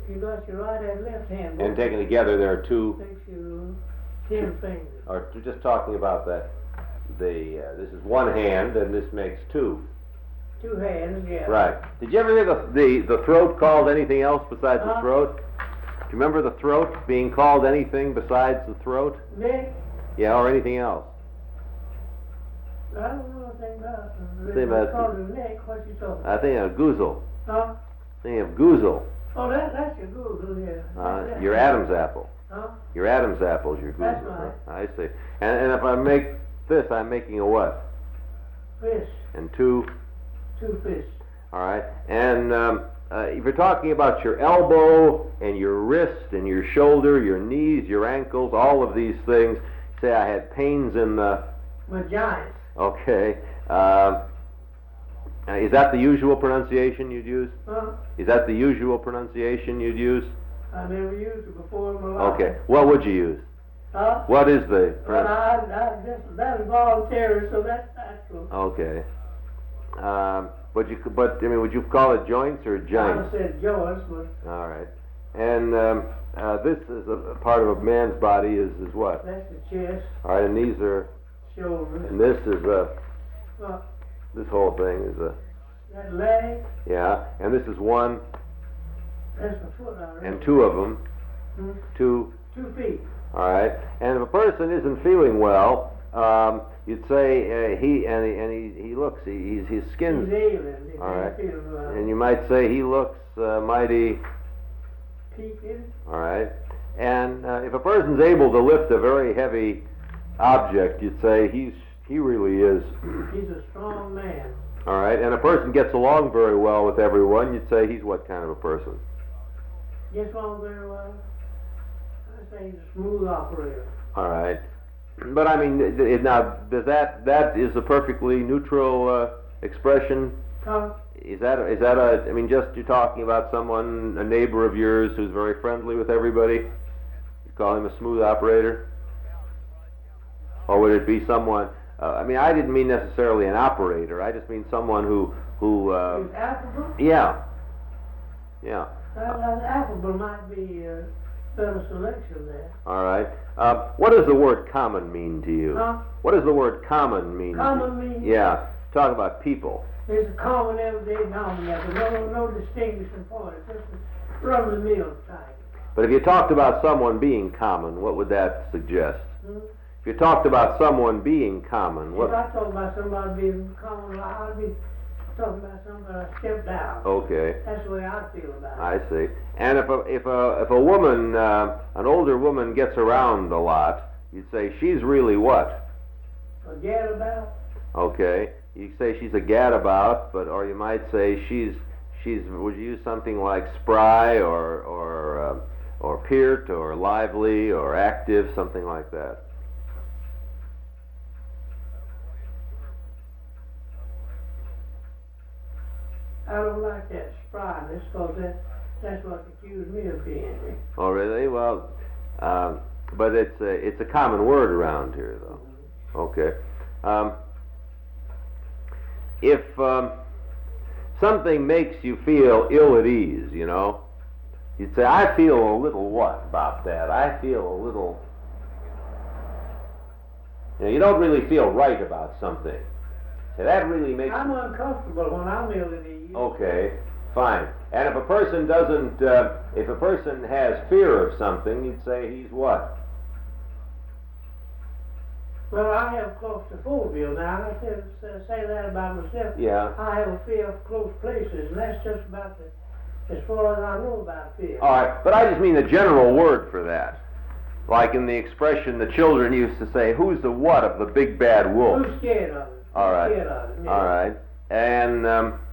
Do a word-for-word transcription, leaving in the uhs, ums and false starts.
you got your right and left hand. And taken together, there are two. Makes you ten fingers. Or just talking about that. The uh, this is one hand, and this makes two. Two hands, yeah. Right. Did you ever hear the the, the throat called anything else besides Huh? the throat? Do you remember the throat being called anything besides the throat? Neck? Yeah, or anything else? I don't know anything about it. Say about- They call it neck. What you talking about? I think of goozle. Huh? Think of goozle. Oh, that, that's your Google, yeah. Uh, That's- your Adam's apple. Huh? Your Adam's apple is your goozle. That's right. I see. And, and if I make this, I'm making a what? Fish. And two. Two fish. All right. And um, uh, if you're talking about your elbow and your wrist and your shoulder, your knees, your ankles, all of these things, say I had pains in the. Vagina. Okay. Uh, is that the usual pronunciation you'd use? Huh? Is that the usual pronunciation you'd use? I never used it before in my life. Okay. What would you use? Huh? What is the Well, pronun- I, I just, that's voluntary, so that's natural. Okay. Um, but you, could- but I mean, would you call it joints or I joints? said joints, but All right. And um, uh, this is a, a part of a man's body is is what? that's the chest, All right. And these are, shoulder. and this is a, Uh, this whole thing is a, that leg, yeah. And this is one that's the foot out and two of them, Hmm? two. Two feet. All right. And if a person isn't feeling well, um, you'd say uh, he and he and he, he looks he, he's, his He's skin's. ailing. If All right. he feels well. And you might say he looks uh, mighty. Peaking. All right. And uh, if a person's able to lift a very heavy object, you'd say he's he really is. He's a strong man. All right. And a person gets along very well with everyone, you'd say he's what kind of a person? Gets along very well. I say he's a smooth operator. All right. But I mean, it, it, now does that that is a perfectly neutral uh, expression? Huh? Is that is that a? I mean, just you're talking about someone, a neighbor of yours who's very friendly with everybody. You call him a smooth operator, or would it be someone? Uh, I mean, I didn't mean necessarily an operator. I just mean someone who who. Uh, He's affable. yeah. Yeah. Well, uh, affable might be a better selection there. All right. Uh, what does the word common mean to you? Huh? What does the word common mean? to Common you? means? Yeah. Talk about people. There's a common everyday common there, but no, no distinguishing point. It's just a run-of-the-mill type. But if you talked about someone being common, what would that suggest? Hmm? If you talked about someone being common, If what? I talk about somebody being common, I'd be talking about somebody I stepped down. Okay, That's the way I feel about it. I see. And if a if a if a woman, uh, an older woman, gets around a lot, you'd say she's really what? Forget about. Okay, you say she's a gadabout, but or you might say she's she's. Would you use something like spry or or uh, or peart or lively or active, something like that? I don't like that spryness, because that, that's what accused me of being. Oh, really? Well, um, but it's a, it's a common word around here, though. Okay. Um, if um, something makes you feel ill at ease, you know, you'd say, I feel a little what about that? I feel a little... You know, you don't really feel right about something. So that really makes... I'm uncomfortable when I'm ill at ease. Okay, fine. And if a person doesn't, uh, if a person has fear of something, you'd say he's what? Well, I have claustrophobia now. I said, say that about myself. Yeah. I have a fear of close places, and that's just about the, as far as I know about fear. All right, but I just mean the general word for that. Like in the expression the children used to say, who's the what of the big bad wolf? Who's scared of it? All right. Scared of it, yeah. All right. And um,